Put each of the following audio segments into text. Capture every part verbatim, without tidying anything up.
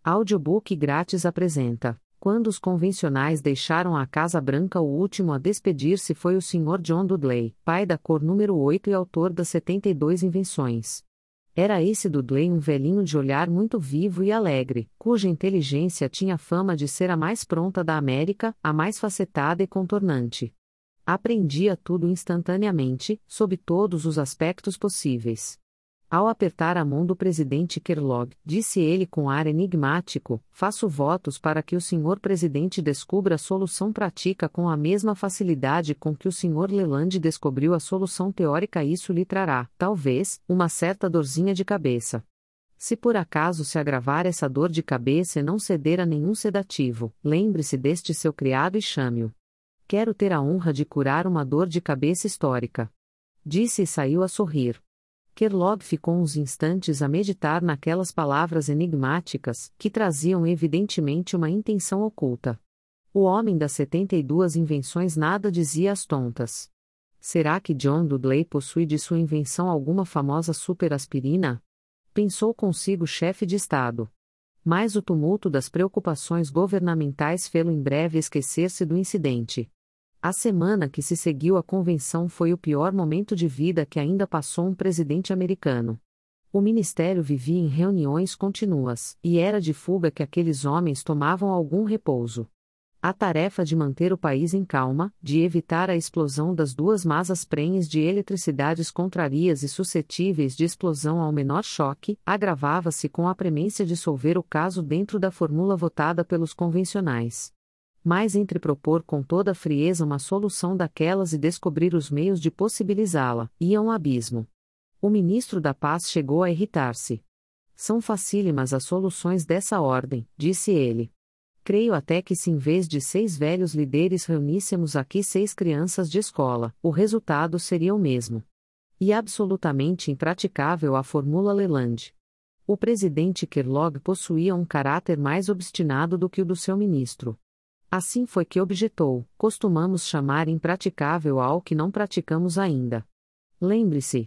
Audiobook grátis apresenta: Quando os convencionais deixaram a Casa Branca, o último a despedir-se foi o senhor John Dudley, pai da cor número oito e autor das setenta e duas invenções. Era esse Dudley um velhinho de olhar muito vivo e alegre, cuja inteligência tinha fama de ser a mais pronta da América, a mais facetada e contornante. Aprendia tudo instantaneamente, sob todos os aspectos possíveis. Ao apertar a mão do presidente Kellogg, disse ele com ar enigmático: "Faço votos para que o senhor presidente descubra a solução prática com a mesma facilidade com que o senhor Leland descobriu a solução teórica. Isso lhe trará, talvez, uma certa dorzinha de cabeça. Se por acaso se agravar essa dor de cabeça e não ceder a nenhum sedativo, lembre-se deste seu criado e chame-o. Quero ter a honra de curar uma dor de cabeça histórica." Disse e saiu a sorrir. Kellogg ficou uns instantes a meditar naquelas palavras enigmáticas, que traziam evidentemente uma intenção oculta. O homem das setenta e duas invenções nada dizia às tontas. Será que John Dudley possui de sua invenção alguma famosa superaspirina? Pensou consigo o chefe de Estado. Mas o tumulto das preocupações governamentais fê-lo em breve esquecer-se do incidente. A semana que se seguiu à convenção foi o pior momento de vida que ainda passou um presidente americano. O ministério vivia em reuniões contínuas, e era de fuga que aqueles homens tomavam algum repouso. A tarefa de manter o país em calma, de evitar a explosão das duas masas prenhes de eletricidades contrarias e suscetíveis de explosão ao menor choque, agravava-se com a premência de solver o caso dentro da fórmula votada pelos convencionais. Mas entre propor com toda a frieza uma solução daquelas e descobrir os meios de possibilizá-la, ia um abismo. O ministro da Paz chegou a irritar-se. "São facílimas as soluções dessa ordem", disse ele. "Creio até que se em vez de seis velhos líderes reuníssemos aqui seis crianças de escola, o resultado seria o mesmo." E absolutamente impraticável a fórmula Leland. O presidente Kellogg possuía um caráter mais obstinado do que o do seu ministro. Assim foi que objetou: "Costumamos chamar impraticável ao que não praticamos ainda. Lembre-se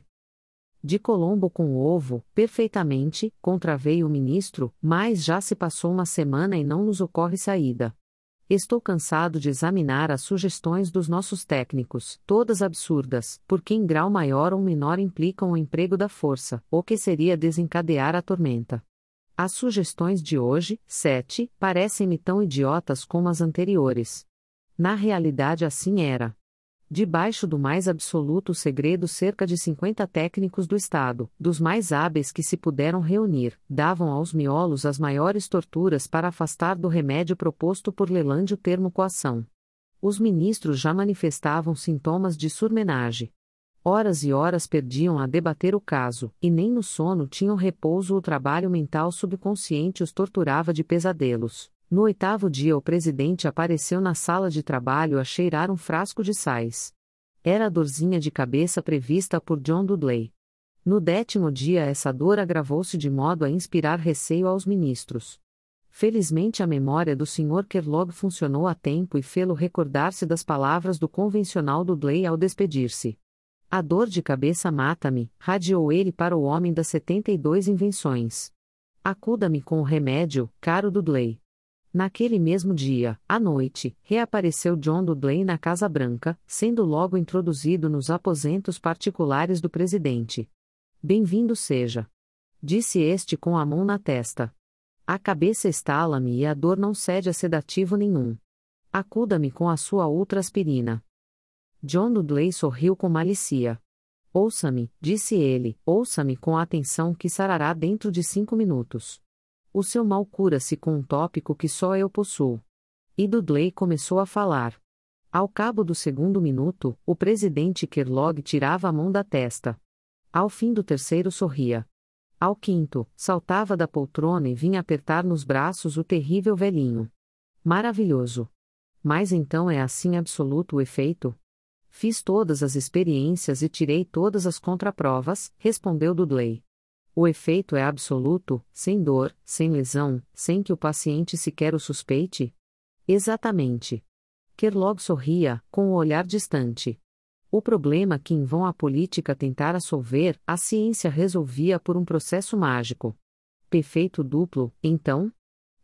de Colombo com o ovo, perfeitamente", contraveio o ministro, "mas já se passou uma semana e não nos ocorre saída. Estou cansado de examinar as sugestões dos nossos técnicos, todas absurdas, porque em grau maior ou menor implicam o emprego da força, o que seria desencadear a tormenta. As sugestões de hoje, sete, parecem-me tão idiotas como as anteriores. Na realidade assim era. Debaixo do mais absoluto segredo, cerca de cinquenta técnicos do Estado, dos mais hábeis que se puderam reunir, davam aos miolos as maiores torturas para afastar do remédio proposto por Leland o termo coação. Os ministros já manifestavam sintomas de surmenage. Horas e horas perdiam a debater o caso, e nem no sono tinham repouso. O trabalho mental subconsciente os torturava de pesadelos. No oitavo dia o presidente apareceu na sala de trabalho a cheirar um frasco de sais. Era a dorzinha de cabeça prevista por John Dudley. No décimo dia essa dor agravou-se de modo a inspirar receio aos ministros. Felizmente a memória do senhor Kellogg funcionou a tempo e fê-lo recordar-se das palavras do convencional Dudley ao despedir-se. "A dor de cabeça mata-me", radiou ele para o homem das setenta e duas invenções. "Acuda-me com o remédio, caro Dudley." Naquele mesmo dia, à noite, reapareceu John Dudley na Casa Branca, sendo logo introduzido nos aposentos particulares do presidente. "Bem-vindo seja", disse este com a mão na testa. "A cabeça estala-me e a dor não cede a sedativo nenhum. Acuda-me com a sua outra aspirina." John Dudley sorriu com malícia. "Ouça-me", disse ele, "ouça-me com atenção que sarará dentro de cinco minutos. O seu mal cura-se com um tópico que só eu possuo." E Dudley começou a falar. Ao cabo do segundo minuto, o presidente Kellogg tirava a mão da testa. Ao fim do terceiro sorria. Ao quinto, saltava da poltrona e vinha apertar nos braços o terrível velhinho. "Maravilhoso! Mas então é assim absoluto o efeito?" "Fiz todas as experiências e tirei todas as contraprovas", respondeu Dudley. "O efeito é absoluto, sem dor, sem lesão, sem que o paciente sequer o suspeite?" "Exatamente." Kellogg sorria, com o olhar distante. O problema que em vão a política tentara solver, a ciência resolvia por um processo mágico. Perfeito duplo, então?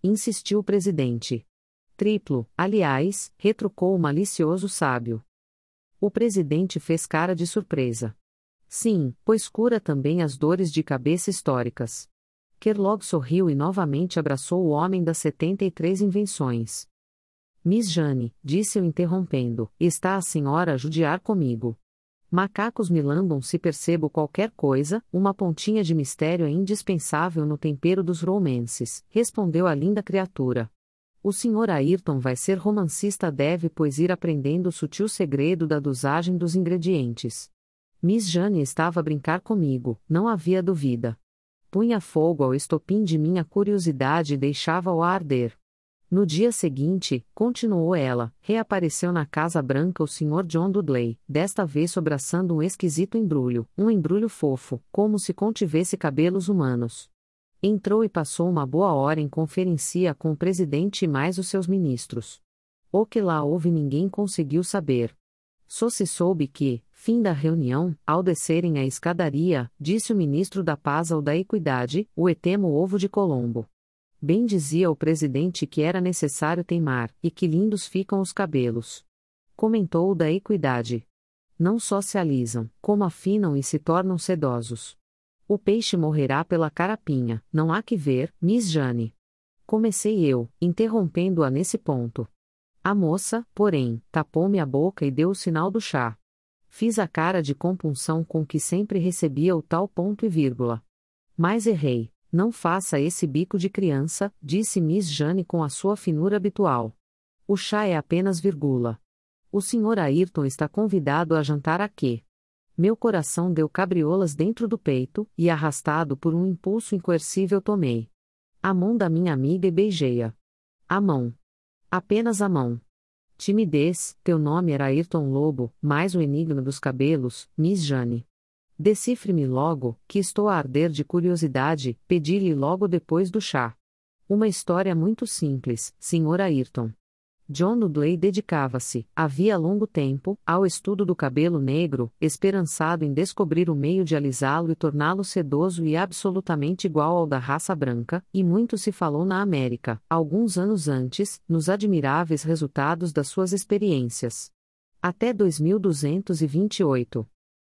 insistiu o presidente. Triplo, aliás, retrucou o malicioso sábio. O presidente fez cara de surpresa. Sim, pois cura também as dores de cabeça históricas. Kellogg sorriu e novamente abraçou o homem das setenta e três invenções. Miss Jane, disse eu interrompendo, está a senhora a judiar comigo. Macacos me lambam se percebo qualquer coisa, uma pontinha de mistério é indispensável no tempero dos romances, respondeu a linda criatura. O senhor Ayrton vai ser romancista deve pois ir aprendendo o sutil segredo da dosagem dos ingredientes. Miss Jane estava a brincar comigo, não havia dúvida. Punha fogo ao estopim de minha curiosidade e deixava-o arder. No dia seguinte, continuou ela, reapareceu na Casa Branca o senhor John Dudley, desta vez sobraçando um esquisito embrulho, um embrulho fofo, como se contivesse cabelos humanos. Entrou e passou uma boa hora em conferência com o presidente e mais os seus ministros. O que lá houve ninguém conseguiu saber. Só se soube que, fim da reunião, ao descerem a escadaria, disse o ministro da Paz ao da Equidade, o etemo ovo de Colombo. Bem dizia o presidente que era necessário teimar, e que lindos ficam os cabelos. Comentou o da Equidade. Não só se alisam, como afinam e se tornam sedosos. O peixe morrerá pela carapinha, não há que ver, Miss Jane. Comecei eu, interrompendo-a nesse ponto. A moça, porém, tapou-me a boca e deu o sinal do chá. Fiz a cara de compunção com que sempre recebia o tal ponto e vírgula. Mas errei, não faça esse bico de criança, disse Miss Jane com a sua finura habitual. O chá é apenas vírgula. O senhor Ayrton está convidado a jantar aqui. Meu coração deu cabriolas dentro do peito, e arrastado por um impulso incoercível tomei a mão da minha amiga e beijei-a. A mão. Apenas a mão. Timidez, teu nome era Ayrton Lobo, mais o enigma dos cabelos, Miss Jane. Decifre-me logo, que estou a arder de curiosidade, pedi-lhe logo depois do chá. Uma história muito simples, senhor Ayrton. John Dudley dedicava-se, havia longo tempo, ao estudo do cabelo negro, esperançado em descobrir o meio de alisá-lo e torná-lo sedoso e absolutamente igual ao da raça branca, e muito se falou na América, alguns anos antes, nos admiráveis resultados das suas experiências. Até dois mil duzentos e vinte e oito.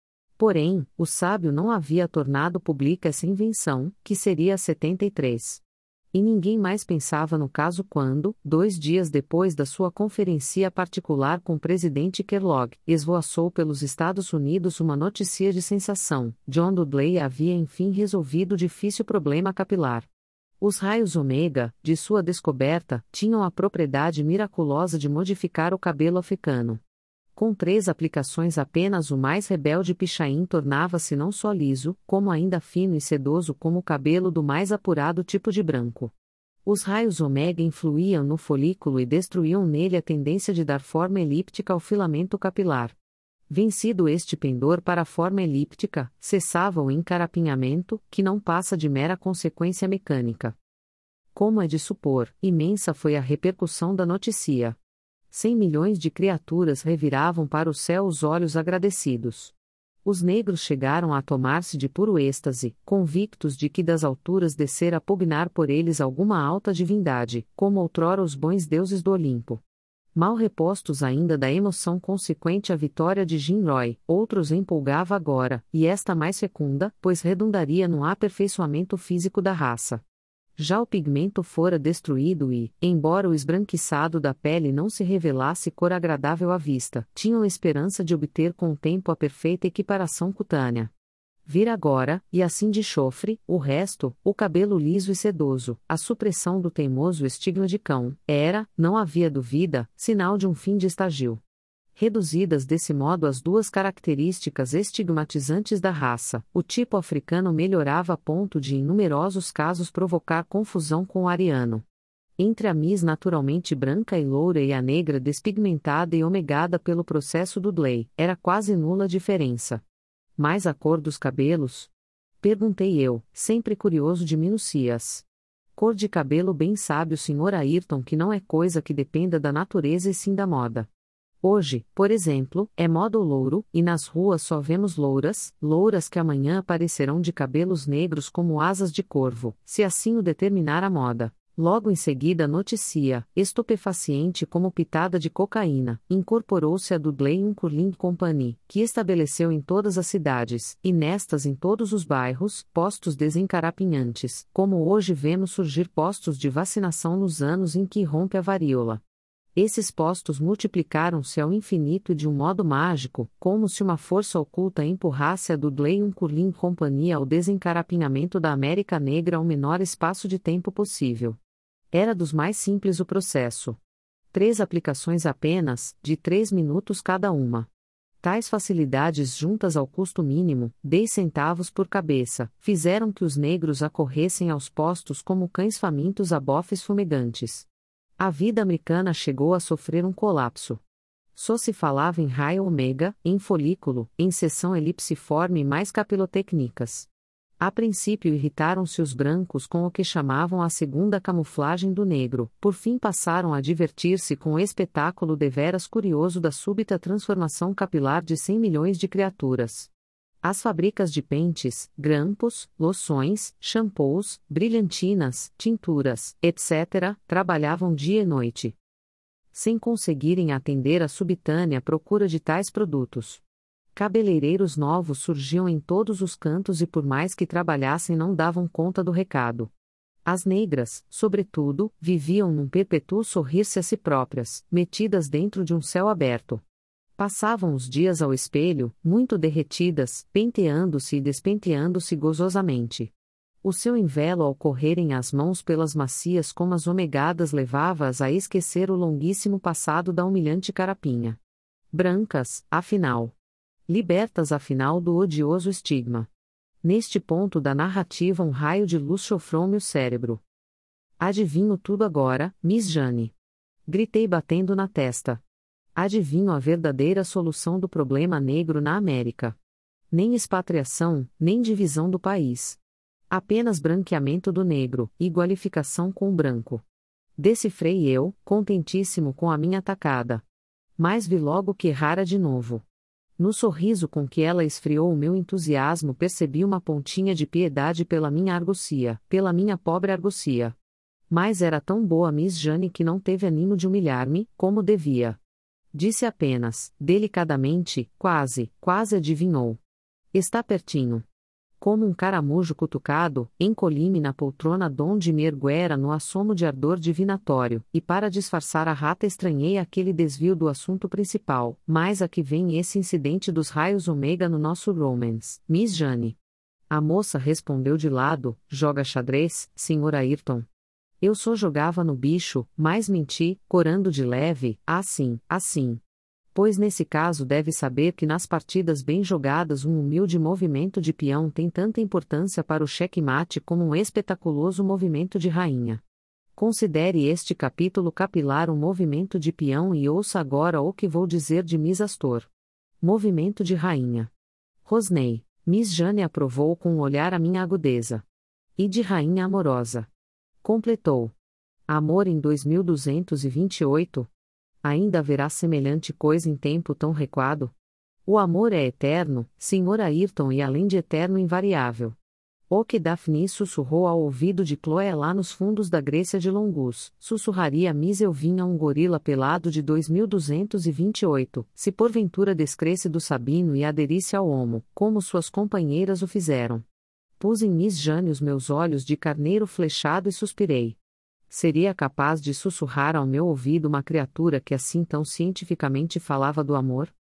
Porém, o sábio não havia tornado pública essa invenção, que seria a setenta e três. E ninguém mais pensava no caso quando, dois dias depois da sua conferência particular com o presidente Kellogg, esvoaçou pelos Estados Unidos uma notícia de sensação: John Dudley havia enfim resolvido o difícil problema capilar. Os raios ômega, de sua descoberta, tinham a propriedade miraculosa de modificar o cabelo africano. Com três aplicações apenas o mais rebelde pichain tornava-se não só liso, como ainda fino e sedoso como o cabelo do mais apurado tipo de branco. Os raios ômega influíam no folículo e destruíam nele a tendência de dar forma elíptica ao filamento capilar. Vencido este pendor para a forma elíptica, cessava o encarapinhamento, que não passa de mera consequência mecânica. Como é de supor, imensa foi a repercussão da notícia. Cem milhões de criaturas reviravam para o céu os olhos agradecidos. Os negros chegaram a tomar-se de puro êxtase, convictos de que das alturas descera a pugnar por eles alguma alta divindade, como outrora os bons deuses do Olimpo. Mal repostos ainda da emoção consequente à vitória de Jim Roy, outros empolgava agora, e esta mais fecunda, pois redundaria no aperfeiçoamento físico da raça. Já o pigmento fora destruído e, embora o esbranquiçado da pele não se revelasse cor agradável à vista, tinham esperança de obter com o tempo a perfeita equiparação cutânea. Vir agora, e assim de chofre, o resto, o cabelo liso e sedoso, a supressão do teimoso estigma de cão, era, não havia dúvida, sinal de um fim de estágio. Reduzidas desse modo as duas características estigmatizantes da raça, o tipo africano melhorava a ponto de em numerosos casos provocar confusão com o ariano. Entre a Miss naturalmente branca e loura e a negra despigmentada e omegada pelo processo Dudley, era quase nula a diferença. Mas a cor dos cabelos? Perguntei eu, sempre curioso de minúcias. Cor de cabelo bem sabe o senhor Ayrton que não é coisa que dependa da natureza e sim da moda. Hoje, por exemplo, é moda o louro, e nas ruas só vemos louras, louras que amanhã aparecerão de cabelos negros como asas de corvo, se assim o determinar a moda. Logo em seguida noticia, estupefaciente como pitada de cocaína, incorporou-se a Dudley Unkurling Company, que estabeleceu em todas as cidades, e nestas em todos os bairros, postos desencarapinhantes, como hoje vemos surgir postos de vacinação nos anos em que irrompe a varíola. Esses postos multiplicaram-se ao infinito e de um modo mágico, como se uma força oculta empurrasse a Dudley Unkurling Company ao desencarapinhamento da América Negra ao menor espaço de tempo possível. Era dos mais simples o processo. Três aplicações apenas, de três minutos cada uma. Tais facilidades juntas ao custo mínimo, dez centavos por cabeça, fizeram que os negros acorressem aos postos como cães famintos a bofes fumegantes. A vida americana chegou a sofrer um colapso. Só se falava em raio ômega, em folículo, em seção elipsiforme e mais capilotécnicas. A princípio irritaram-se os brancos com o que chamavam a segunda camuflagem do negro, por fim passaram a divertir-se com o espetáculo deveras curioso da súbita transformação capilar de cem milhões de criaturas. As fábricas de pentes, grampos, loções, shampoos, brilhantinas, tinturas, etcétera, trabalhavam dia e noite, sem conseguirem atender à subitânea procura de tais produtos. Cabeleireiros novos surgiam em todos os cantos e por mais que trabalhassem não davam conta do recado. As negras, sobretudo, viviam num perpétuo sorrir-se a si próprias, metidas dentro de um céu aberto. Passavam os dias ao espelho, muito derretidas, penteando-se e despenteando-se gozosamente. O seu envelo ao correrem as mãos pelas macias como as omegadas levava-as a esquecer o longuíssimo passado da humilhante carapinha. Brancas, afinal. Libertas afinal do odioso estigma. Neste ponto da narrativa um raio de luz chofrou-me o cérebro. Adivinho tudo agora, Miss Jane. Gritei batendo na testa. Adivinho a verdadeira solução do problema negro na América. Nem expatriação, nem divisão do país. Apenas branqueamento do negro, igualificação com o branco. Decifrei eu, contentíssimo com a minha atacada. Mas vi logo que errara de novo. No sorriso com que ela esfriou o meu entusiasmo percebi uma pontinha de piedade pela minha argúcia, pela minha pobre argúcia. Mas era tão boa Miss Jane que não teve ânimo de humilhar-me, como devia. Disse apenas, delicadamente, quase, quase adivinhou. Está pertinho. Como um caramujo cutucado, encolhi-me na poltrona donde me erguera no assomo de ardor divinatório, e para disfarçar a rata estranhei aquele desvio do assunto principal, mas a que vem esse incidente dos raios ômega no nosso romance, Miss Jane. A moça respondeu de lado, joga xadrez, senhor Ayrton. Eu só jogava no bicho, mas menti, corando de leve, assim, assim. Pois nesse caso deve saber que nas partidas bem jogadas um humilde movimento de peão tem tanta importância para o checkmate como um espetaculoso movimento de rainha. Considere este capítulo capilar um movimento de peão e ouça agora o que vou dizer de Miss Astor. Movimento de rainha. Rosnei. Miss Jane aprovou com um olhar a minha agudeza. E de rainha amorosa. Completou. Amor em dois mil duzentos e vinte e oito? Ainda haverá semelhante coisa em tempo tão recuado? O amor é eterno, senhor Ayrton, e além de eterno invariável. O que Daphne sussurrou ao ouvido de Chloé lá nos fundos da Grécia de Longus, sussurraria Miss Elvinha um gorila pelado de dois mil duzentos e vinte e oito, se porventura descresse do Sabino e aderisse ao homo, como suas companheiras o fizeram. Pus em Miss Jane os meus olhos de carneiro flechado e suspirei. Seria capaz de sussurrar ao meu ouvido uma criatura que assim tão cientificamente falava do amor?